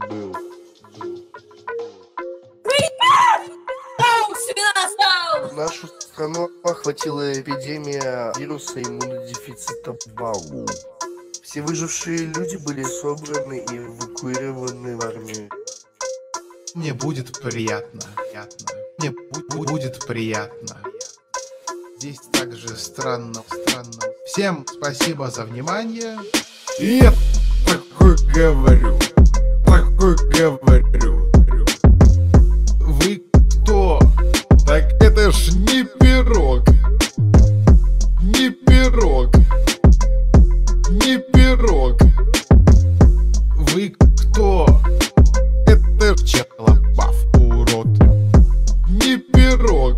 был. Нашу страну охватила эпидемия вируса иммунодефицита ВАУ. Все выжившие люди были собраны и эвакуированы в армию. Мне будет приятно. Мне будет приятно. Здесь также странно. Всем спасибо за внимание. И я такой говорю. Вы кто? Так это ж не пирог. Не пирог. Вы кто? Это ж Челобав, урод. Не пирог.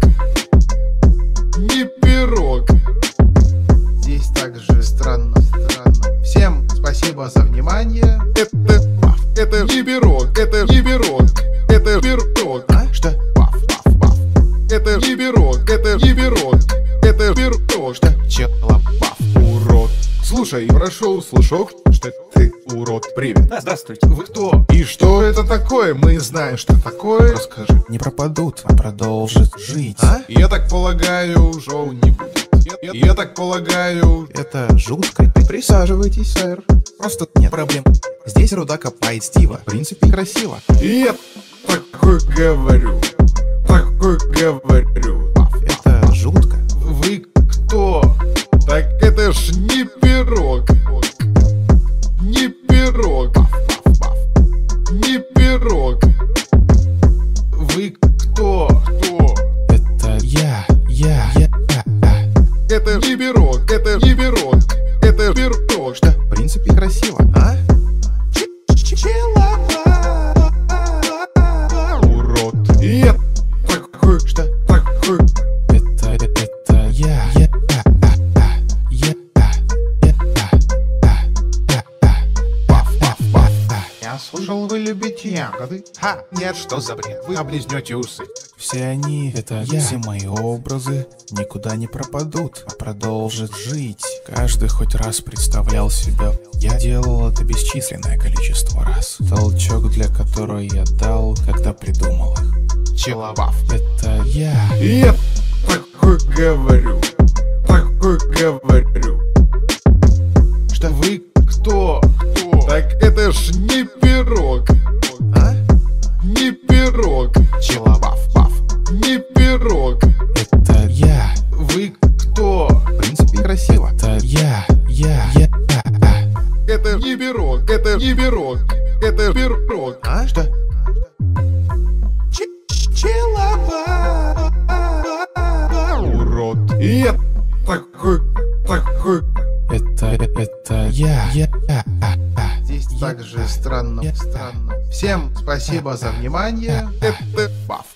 Здесь также странно. Всем спасибо за внимание. Это не пирог. Это пирог. А? Что? Паф. Это не пирог. Это пирог. Что? Челобав, урод. Слушай, прошел слушок, что ты урод. Привет. Да, здравствуйте. Вы кто? И что это такое? Мы знаем, что такое. Расскажи. Не пропадут, а продолжат жить. А? Я так полагаю, шоу не будет. Я так полагаю. Это жутко. Присаживайтесь, сэр. Просто нет проблем. Здесь руда копает Стива. В принципе, красиво. Я такой говорю. Это жутко. Вы кто? Так это ж не пирог. Не пирог. Вы кто? Это я. Это не пирог. Это пирог. Что? В принципе, красиво. А? Урод. Я такой. Что? Такой. Это я. Я слышал, вы любите ягоды. Ха, нет, что за бред? Вы облизнете усы. Все они, это я. Все мои образы никуда не пропадут, а продолжат жить. Каждый хоть раз представлял себя. Я делал это бесчисленное количество раз. Толчок, для которого я дал, когда придумал их. Челобав. Это я. Я такой говорю. Что? Вы кто? Так это ж не пирог. А? Не пирог. Челобав. Не пирог. Это я. Вы кто? В принципе, красиво. Это я. Это не пирог. Это пирог. А? Что? Урод. Я такой. Это я. Здесь также странно. Всем спасибо за внимание. Это Паф.